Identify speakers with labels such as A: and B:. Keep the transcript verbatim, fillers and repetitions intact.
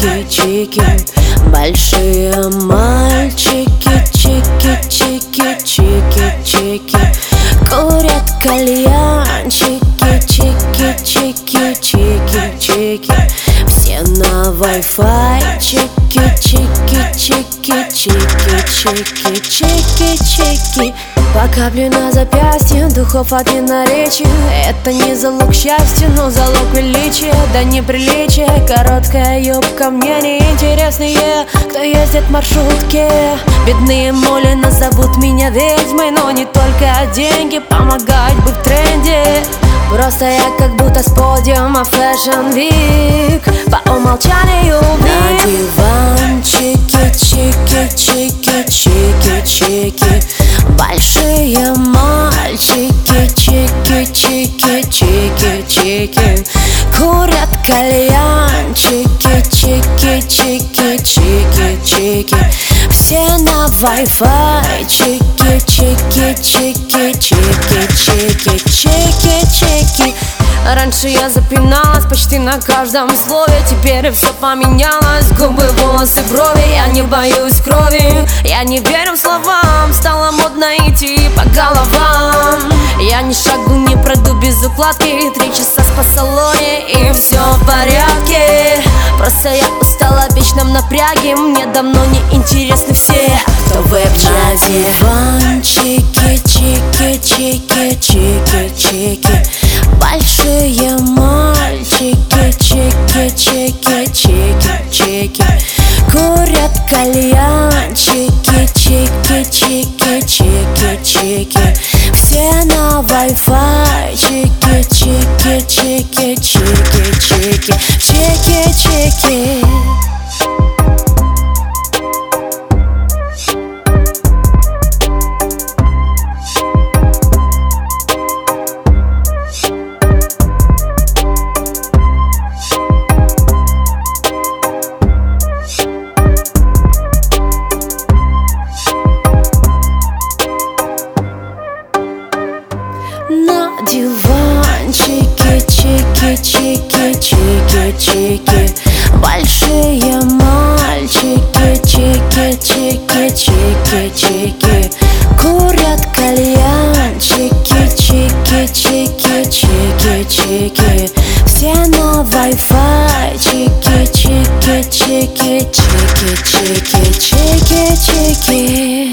A: чики-чики. Большие мальчики, чики-чики, чики-чики. Курят кальянчики, чики-чики, чики-чики. Все на Wi-Fi, чики-чики-чики, чики-чики, чики-чики. По капле на запястье, духов один на речи. Это не залог счастья, но залог величия. Да неприличие, короткая юбка мне не интереснее. Кто ездит в маршрутке? Бедные моли назовут меня ведьмой, но не только деньги помогают быть в тренде. Просто я как будто с подиума Fashion Week. По умолчанию на диванчике, чики-чики, чики-чики. Большие мальчики, чики-чики, чики-чики. Курят кальянчики, чики-чики, чики-чики. Все на Wi-Fi, чики-чики, чики-чики, чики-чики, чики-чики. Раньше я запиналась почти на каждом слове, теперь все поменялось. Губы, волосы, брови, я не боюсь крови. Я не верю в словам, стало модно идти по головам. Я ни шагу не пройду без укладки. Три часа в спа-салоне и все в порядке. Просто я устала в вечном напряге. Мне давно не интересны все, кто веб-чате. Диванчики, чики-чики, чики-чики. Большие мальчики, чики-чики, чики-чики. Курят кальянчики, чики-чики, чики-чики. Все на Wi-Fi, чики-чики, чики-чики, чики-чики, чики-чики. На диванчике, чики-чики, чики-чики. Большие мальчики, чики-чики, чики-чики. Курят кальянчики, чики-чики, чики-чики. Все на Wi-Fi, чики-чики, чики-чики, чики-чики, чики-чики.